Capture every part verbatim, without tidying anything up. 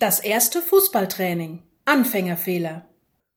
Das erste Fußballtraining. Anfängerfehler.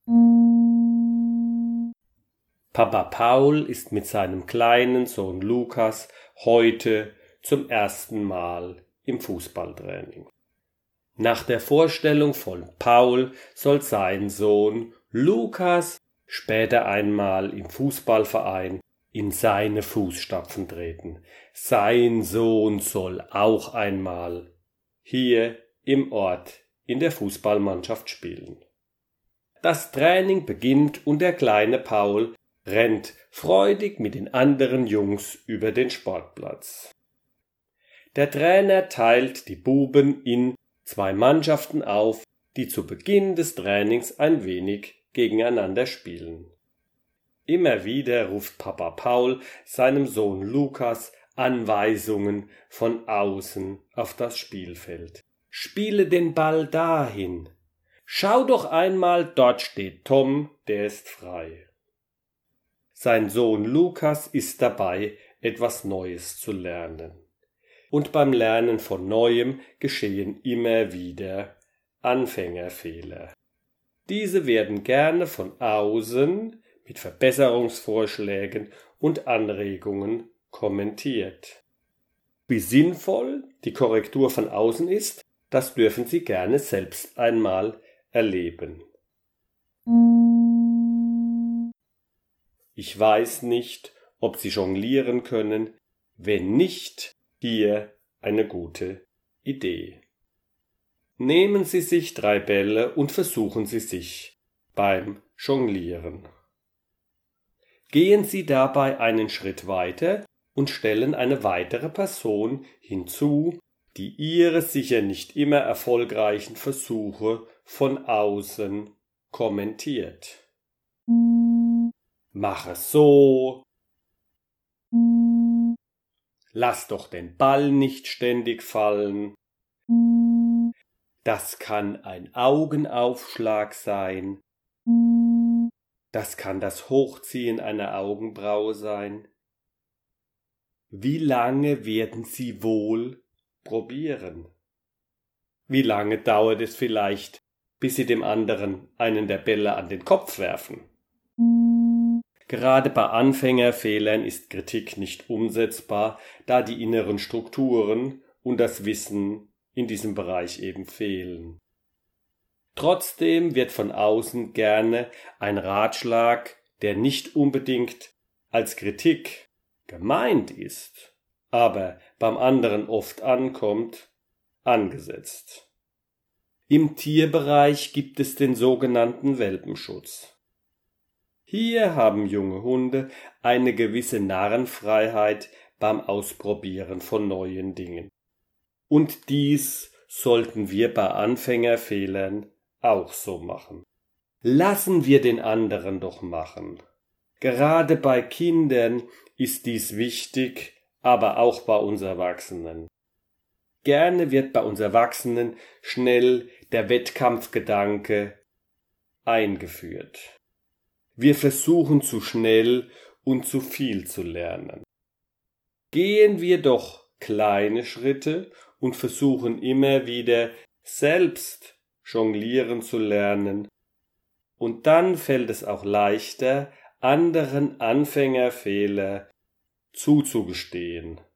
Papa Paul ist mit seinem kleinen Sohn Lukas heute zum ersten Mal im Fußballtraining. Nach der Vorstellung von Paul soll sein Sohn Lukas später einmal im Fußballverein in seine Fußstapfen treten. Sein Sohn soll auch einmal hier im Ort in der Fußballmannschaft spielen. Das Training beginnt und der kleine Paul rennt freudig mit den anderen Jungs über den Sportplatz. Der Trainer teilt die Buben in zwei Mannschaften auf, die zu Beginn des Trainings ein wenig gegeneinander spielen. Immer wieder ruft Papa Paul seinem Sohn Lukas Anweisungen von außen auf das Spielfeld. Spiele den Ball dahin. Schau doch einmal, dort steht Tom, der ist frei. Sein Sohn Lukas ist dabei, etwas Neues zu lernen. Und beim Lernen von Neuem geschehen immer wieder Anfängerfehler. Diese werden gerne von außen mit Verbesserungsvorschlägen und Anregungen kommentiert. Wie sinnvoll die Korrektur von außen ist, das dürfen Sie gerne selbst einmal erleben. Ich weiß nicht, ob Sie jonglieren können. Wenn nicht, hier eine gute Idee. Nehmen Sie sich drei Bälle und versuchen Sie sich beim Jonglieren. Gehen Sie dabei einen Schritt weiter und stellen eine weitere Person hinzu, die Ihre sicher nicht immer erfolgreichen Versuche von außen kommentiert. Mache so. Lass doch den Ball nicht ständig fallen. Das kann ein Augenaufschlag sein. Das kann das Hochziehen einer Augenbraue sein. Wie lange werden Sie wohl probieren? Wie lange dauert es vielleicht, bis Sie dem anderen einen der Bälle an den Kopf werfen? Gerade bei Anfängerfehlern ist Kritik nicht umsetzbar, da die inneren Strukturen und das Wissen in diesem Bereich eben fehlen. Trotzdem wird von außen gerne ein Ratschlag, der nicht unbedingt als Kritik gemeint ist, aber beim anderen oft ankommt, angesetzt. Im Tierbereich gibt es den sogenannten Welpenschutz. Hier haben junge Hunde eine gewisse Narrenfreiheit beim Ausprobieren von neuen Dingen. Und dies sollten wir bei Anfängerfehlern auch so machen. Lassen wir den anderen doch machen. Gerade bei Kindern ist dies wichtig, aber auch bei uns Erwachsenen. Gerne wird bei uns Erwachsenen schnell der Wettkampfgedanke eingeführt. Wir versuchen zu schnell und zu viel zu lernen. Gehen wir doch kleine Schritte und versuchen immer wieder selbst jonglieren zu lernen. Und dann fällt es auch leichter, anderen Anfängerfehler zuzugestehen.